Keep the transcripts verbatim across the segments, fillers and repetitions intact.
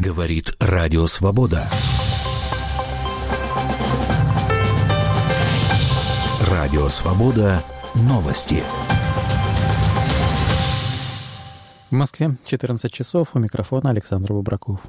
Говорит Радио Свобода. Радио Свобода. Новости. В Москве четырнадцать часов. У микрофона Александр Бубраков.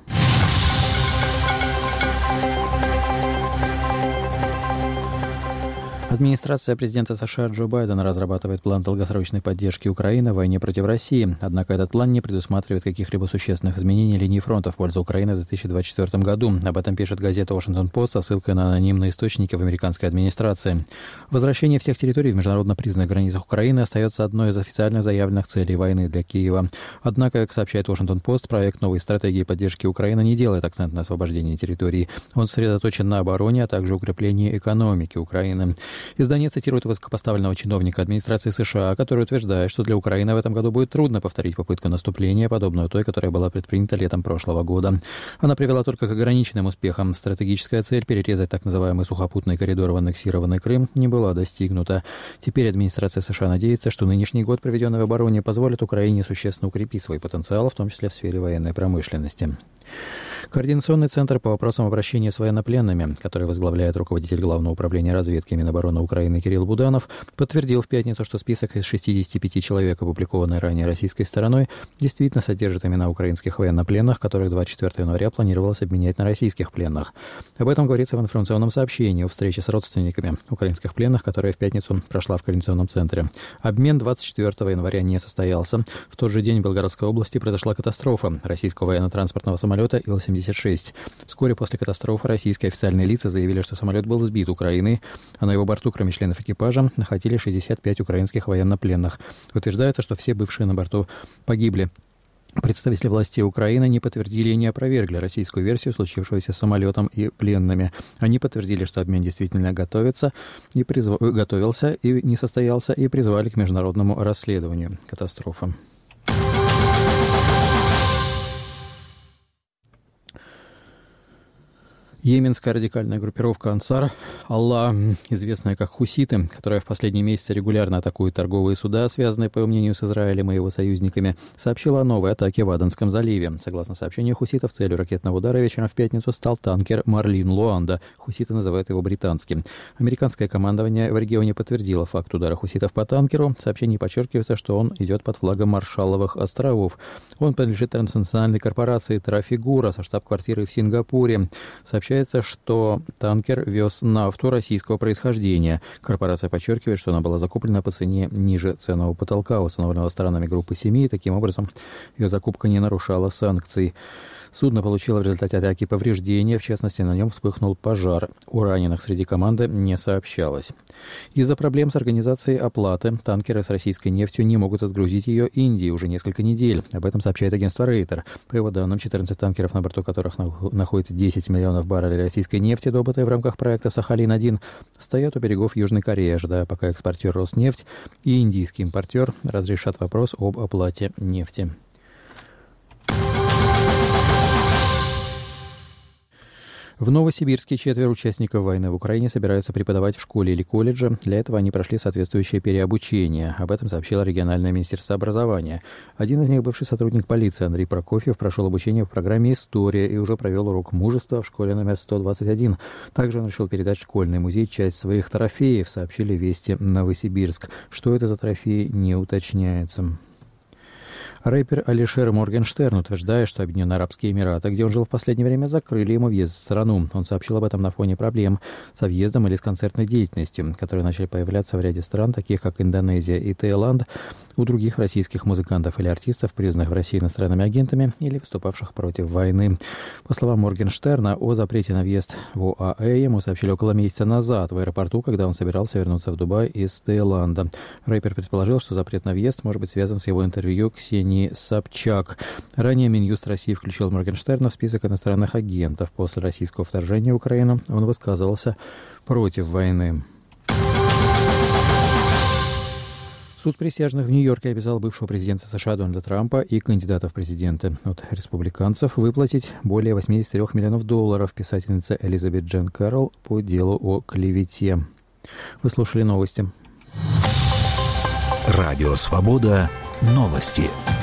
Администрация президента США Джо Байдена разрабатывает план долгосрочной поддержки Украины в войне против России. Однако этот план не предусматривает каких-либо существенных изменений линии фронта в пользу Украины в две тысячи двадцать четвёртом году. Об этом пишет газета «Вашингтон-Пост» со ссылкой на анонимные источники в американской администрации. Возвращение всех территорий в международно признанных границах Украины остается одной из официально заявленных целей войны для Киева. Однако, как сообщает «Вашингтон-Пост», проект новой стратегии поддержки Украины не делает акцент на освобождении территорий. Он сосредоточен на обороне, а также укреплении экономики Украины. Издание цитирует высокопоставленного чиновника администрации США, который утверждает, что для Украины в этом году будет трудно повторить попытку наступления, подобную той, которая была предпринята летом прошлого года. Она привела только к ограниченным успехам. Стратегическая цель перерезать так называемый сухопутный коридор в аннексированный Крым не была достигнута. Теперь администрация США надеется, что нынешний год, проведенный в обороне, позволит Украине существенно укрепить свой потенциал, в том числе в сфере военной промышленности. Координационный центр по вопросам обращения с военнопленными, который возглавляет руководитель Главного управления разведки Минобороны Украины Кирилл Буданов, подтвердил в пятницу, что список из шестидесяти пяти человек, опубликованный ранее российской стороной, действительно содержит имена украинских военнопленных, которых двадцать четвёртого января планировалось обменять на российских пленных. Об этом говорится в информационном сообщении о встрече с родственниками украинских пленных, которая в пятницу прошла в Координационном центре. Обмен двадцать четвёртого января не состоялся. В тот же день в Белгородской области произошла катастрофа российского военно-транспортного самолета Ил семьдесят шесть. Вскоре после катастрофы российские официальные лица заявили, что самолет был сбит Украиной, а на его борту, кроме членов экипажа, находились шестьдесят пять украинских военнопленных. Утверждается, что все бывшие на борту погибли. Представители властей Украины не подтвердили и не опровергли российскую версию случившегося с самолетом и пленными. Они подтвердили, что обмен действительно готовится и призв... готовился и не состоялся, и призвали к международному расследованию катастрофы. Йеменская радикальная группировка Ансар Аллах, известная как хуситы, которая в последние месяцы регулярно атакует торговые суда, связанные, по мнению, с Израилем и его союзниками, сообщила о новой атаке в Аденском заливе. Согласно сообщению хуситов, целью ракетного удара вечером в пятницу стал танкер «Марлин Луанда». Хуситы называют его британским. Американское командование в регионе подтвердило факт удара хуситов по танкеру. В сообщении подчеркивается, что он идет под флагом Маршалловых островов. Он принадлежит транснациональной корпорации Трафигура со штаб-квартирой в Сингапуре. Сообщается, что танкер вез нафту российского происхождения. Корпорация подчеркивает, что она была закуплена по цене ниже ценового потолка, установленного сторонами группы семи, и таким образом ее закупка не нарушала санкций. Судно получило в результате атаки повреждения, в частности, на нем вспыхнул пожар. О раненых среди команды не сообщалось. Из-за проблем с организацией оплаты танкеры с российской нефтью не могут отгрузить ее Индии уже несколько недель. Об этом сообщает агентство Рейтер. По его данным, четырнадцать танкеров, на борту которых находится десять миллионов баррелей российской нефти, добытой в рамках проекта «Сахалин-один», стоят у берегов Южной Кореи, ожидая, пока экспортер «Роснефть» и индийский импортер разрешат вопрос об оплате нефти. В Новосибирске четверо участников войны в Украине собираются преподавать в школе или колледже. Для этого они прошли соответствующее переобучение. Об этом сообщило региональное министерство образования. Один из них, бывший сотрудник полиции Андрей Прокофьев, прошел обучение в программе «История» и уже провел урок мужества в школе номер сто двадцать один. Также он решил передать в школьный музей часть своих трофеев, сообщили «Вести Новосибирск». Что это за трофеи, не уточняется. Рэпер Алишер Моргенштерн утверждает, что Объединенные Арабские Эмираты, где он жил в последнее время, закрыли ему въезд в страну. Он сообщил об этом на фоне проблем со въездом или с концертной деятельностью, которые начали появляться в ряде стран, таких как Индонезия и Таиланд, у других российских музыкантов или артистов, признанных в России иностранными агентами или выступавших против войны. По словам Моргенштерна, о запрете на въезд в ОАЭ ему сообщили около месяца назад в аэропорту, когда он собирался вернуться в Дубай из Таиланда. Рэпер предположил, что запрет на въезд может быть связан с его интервью Ксении Собчак. Ранее Минюст России включил Моргенштерна в список иностранных агентов. После российского вторжения в Украину он высказывался против войны. Суд присяжных в Нью-Йорке обязал бывшего президента США Дональда Трампа и кандидатов в президенты от республиканцев выплатить более восемьдесят три миллионов долларов писательнице Элизабет Джен Кэрролл по делу о клевете. Вы слушали новости. Радио Свобода. Новости.